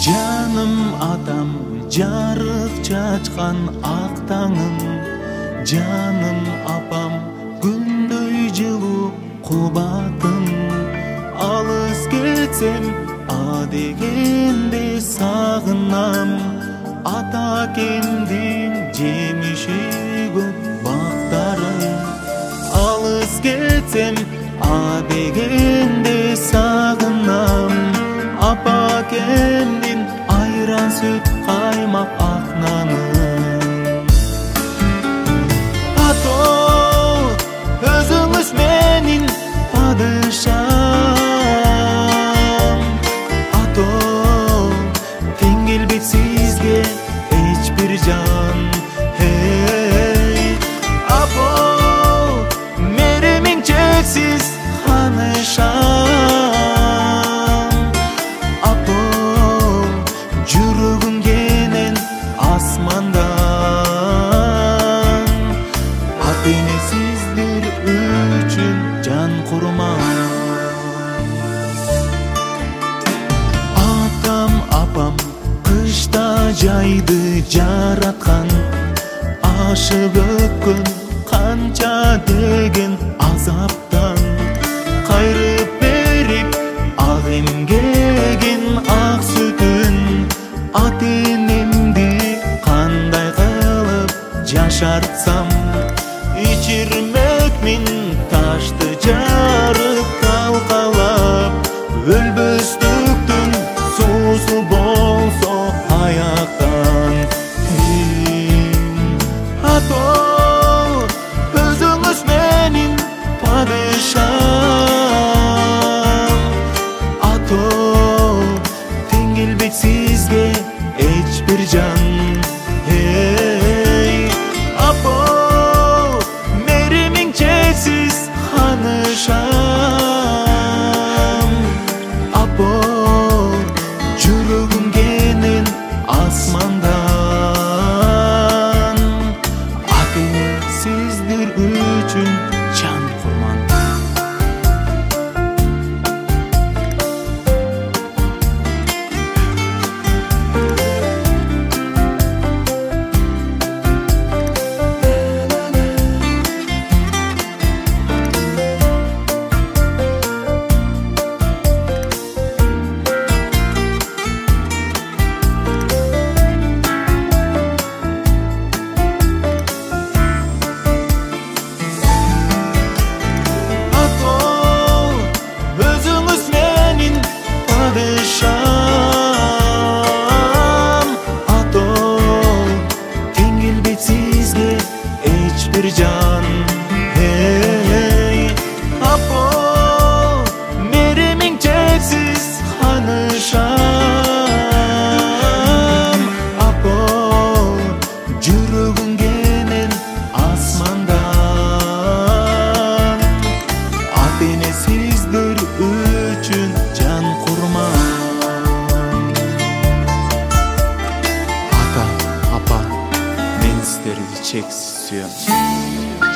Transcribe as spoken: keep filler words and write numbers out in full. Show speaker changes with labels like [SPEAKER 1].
[SPEAKER 1] Жаным атам, жарык чачкан ак таңым, жаным апам, күндөй жылуу кубатым. Алыс кетсем, а дегенде сагынам, ата кемдин жемиши көп бактарым. Алыс кетсем, а дегенде сагынам, апа кемдин айран сүт каймак ак наным. Ато өзүңүз менин падышам, ато тең келбейт сизге эч бир жан. Hey апо меремиң чексиз ханышам, апо жүрөгүм кенен асмандан. Ата эне сиздер үчүн жан курман. Атам апам кышта жайды жараткан, ашып өткөн канча деген азаптан. Кайрып берип ак эмгегин ак сүтүн, ата энемди кандай кылып жашартсам. Ичирмекмин ташты жарып талкалап, өлбөстүктүн суусу болсо аяктан. Ато өзүңүз менин падышам, ато тең келбейт сизге эч бир жан. Hey апо меремиң чексиз ханышам, апо жүрөгүм кенен асмандан. Ата эне сиздер үчүн жан курман. Падышам, ато тең келбейт сизге эч бир жан. Hey апо меремиң чексиз ханышам, апо жүрөгүм кенен асмандан. Ата эне сиздер үчүн жан курман. Ата, апа, мен сиздерди чексиз сүйөм.